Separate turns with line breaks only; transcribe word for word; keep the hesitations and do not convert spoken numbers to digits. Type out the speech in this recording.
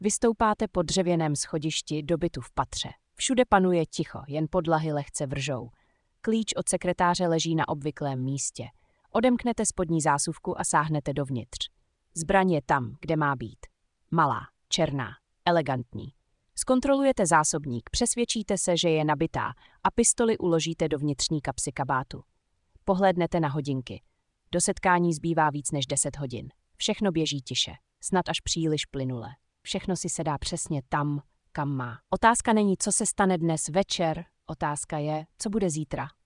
Vystoupáte po dřevěném schodišti do bytu v patře. Všude panuje ticho, jen podlahy lehce vržou. Klíč od sekretáře leží na obvyklém místě. Odemknete spodní zásuvku a sáhnete dovnitř. Zbraň je tam, kde má být. Malá, černá, elegantní. Zkontrolujete zásobník, přesvědčíte se, že je nabitá a pistoli uložíte do vnitřní kapsy kabátu. Pohlédnete na hodinky. Do setkání zbývá víc než deset hodin. Všechno běží tiše, snad až příliš plynule. Všechno si sedá přesně tam, kam má. Otázka není, co se stane dnes večer, otázka je, co bude zítra.